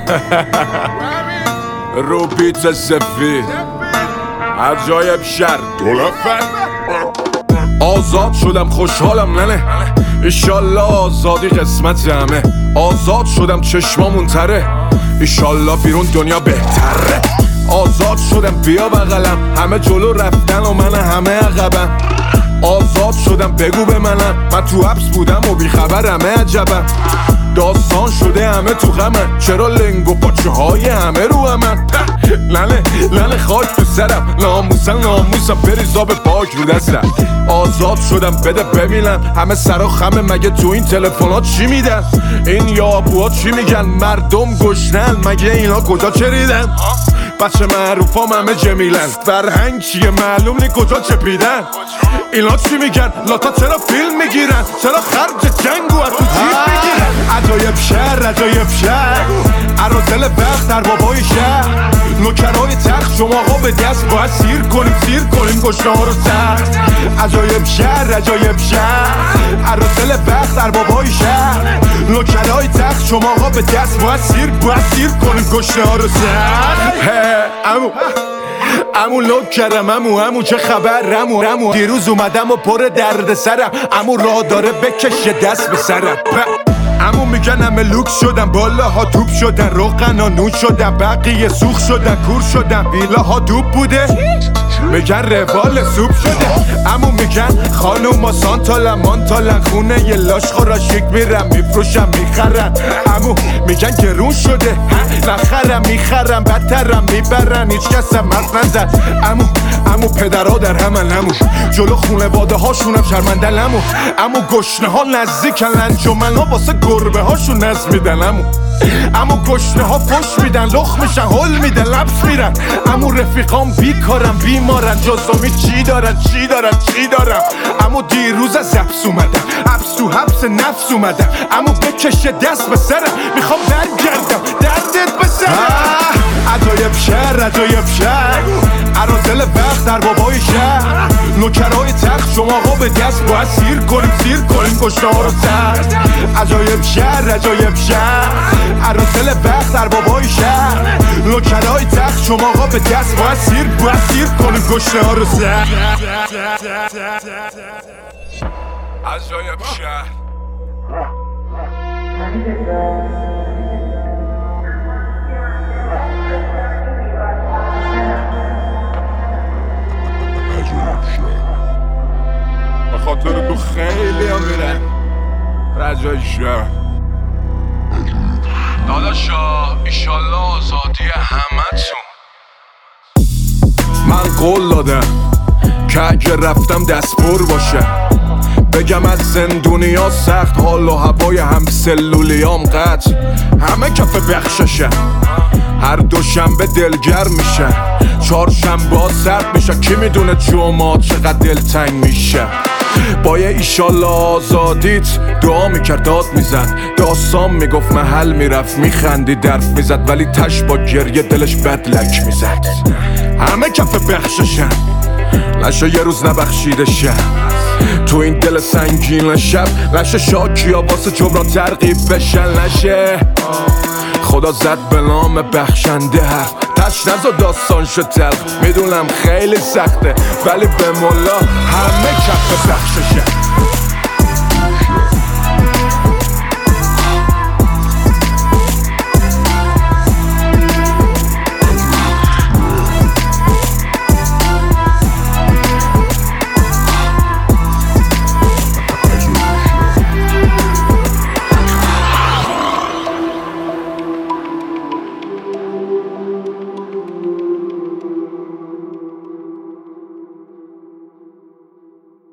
رو بیت سفید عجایب شر آزاد شدم خوشحالم ننه ایشالله آزادی قسمت همه آزاد شدم چشمامون تره ایشالله بیرون دنیا بهتره آزاد شدم بیا بغلم همه جلو رفتن و من همه عقبم آزاد شدم بگو به منم من تو حبس بودم و بیخبرم عجبم داستان شده همه تو غمن چرا لنگ و پاچه های همه رو همن لنه خاک تو سرم ناموسم بریزا به پاک رو دستم آزاد شدم بده ببینم همه سرا خمه مگه تو این تلفنات چی میدن این یابوها چی میگن مردم گشنن مگه اینا کجا چریدن بچه معروفام همه جمیلن فرهنگ چیه معلوم نی کجا چپیدن اینا چی میگن لاتا چرا فیلم میگیرن چرا خرج جنگو از تو جیب میگیرن عجایب شهر عرازل وقت در بابای شهر نوکرای تخت شما ها به دست باید سیر کنیم گشنه ها رو سخت عجایب شهر عرازل وقت در بابای شهر نوکرای تخت شما ها به دست باید سیر کنیم گشنه ها رو سخت امو لوک کردم امو چه خبر امو دیروز اومدم و پر درد سرم امو راه داره بکشه دست به سرم امو میگن همه لوکس شدم بالاها توپ شدن روغن و نون شدن بقیه سوخ شدن کور شدن ویلاها دوب بوده میگن روال سوپ شده امو میگن خانوما سانتالن مانتالن خونه یه لاش خورا شیک میرم میفروشم میخرن امو میگن گرون شده نخرم میخرم بدترم میبرن هیچ کسم حرف نزد امو پدرها در همن امو جلو خونواده هاشونم شرمندن امو گشنه ها نزدیکن انجمن ها واسه گربه هاشون نزد میدن امو گشنه ها فش میدن لخ میشن هل میدن لبس میرن امو رفیقام بیکارم بیمارن جزامی چی دارم امو دیروز از حبس اومدم حبس نفس اومدم امو بکشه دست به سرم میخوام برگردم دردت به سرم عجایب شهر عرازل وقت در بابای شهر نوکرای تخت شما ها به دست باید سیر کنیم گشنه ها رو سخت عجایب شهر عرازل وقت در بابای شهر نوکرای تخت شما ها به دست باید سیر کنیم گشنه ها رو سخت عجایب شهر خاطر تو خیلی هم میرن رجای شهر داداشا ایشالله آزادی همه تون من قول دادم که اگه رفتم دست پر باشه بگم از زندونیا سخت حال و هوای هم سلولیام قطع همه کف بخششه هر دوشنبه دلگر میشه چهارشنبه ها سرد میشه کی میدونه جمعه چقدر دلتنگ میشه با یه ایشالله آزادیت دعا میکرد داد میزد داستان میگفت محل میرفت میخندید درف میزد ولی تش با گریه دلش بدلک میزد همه کف بخششن نشه یه روز نبخشیده شب تو این دل سنگین شب نشه شاکی ها واسه جبران ترغیب بشن نشه خدا زد به نام بخشنده حرف تش نزا داستان شد تلخ میدونم خیلی سخته ولی به مولا همه کف بخششه